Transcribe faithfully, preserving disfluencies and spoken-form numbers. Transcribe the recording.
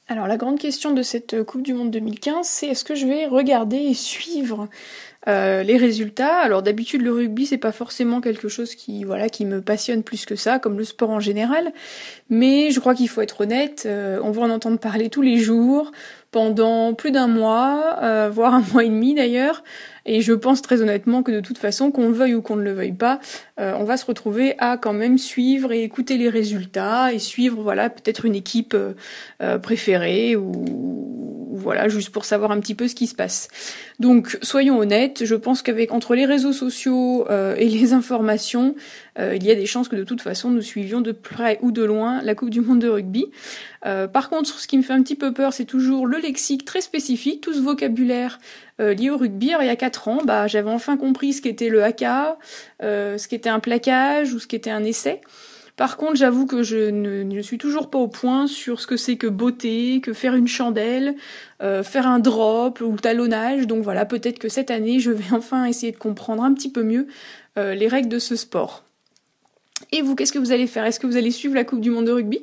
Alors la grande question de cette Coupe du Monde deux mille quinze, c'est est-ce que je vais regarder et suivre euh, les résultats. Alors d'habitude le rugby c'est pas forcément quelque chose qui voilà qui me passionne plus que ça, comme le sport en général, mais je crois qu'il faut être honnête, euh, on va en entendre parler tous les jours, pendant plus d'un mois, euh, voire un mois et demi d'ailleurs, et je pense très honnêtement que de toute façon, qu'on le veuille ou qu'on ne le veuille pas, euh, on va se retrouver à quand même suivre et écouter les résultats, et suivre voilà peut-être une équipe euh, euh, préférée, ou, ou voilà, juste pour savoir un petit peu ce qui se passe. Donc soyons honnêtes, je pense qu'avec entre les réseaux sociaux euh, et les informations, euh, il y a des chances que de toute façon nous suivions de près ou de loin la Coupe du Monde de rugby. Euh, par contre, ce qui me fait un petit peu peur, c'est toujours le lexique très spécifique, tout ce vocabulaire euh, lié au rugby. Alors, il y a quatre ans, bah, j'avais enfin compris ce qu'était le haka, euh, ce qu'était un plaquage ou ce qu'était un essai. Par contre, j'avoue que je ne, ne suis toujours pas au point sur ce que c'est que botter, que faire une chandelle, euh, faire un drop ou le talonnage. Donc voilà, peut-être que cette année, je vais enfin essayer de comprendre un petit peu mieux euh, les règles de ce sport. Et vous, qu'est-ce que vous allez faire? Est-ce que vous allez suivre la Coupe du Monde de rugby ?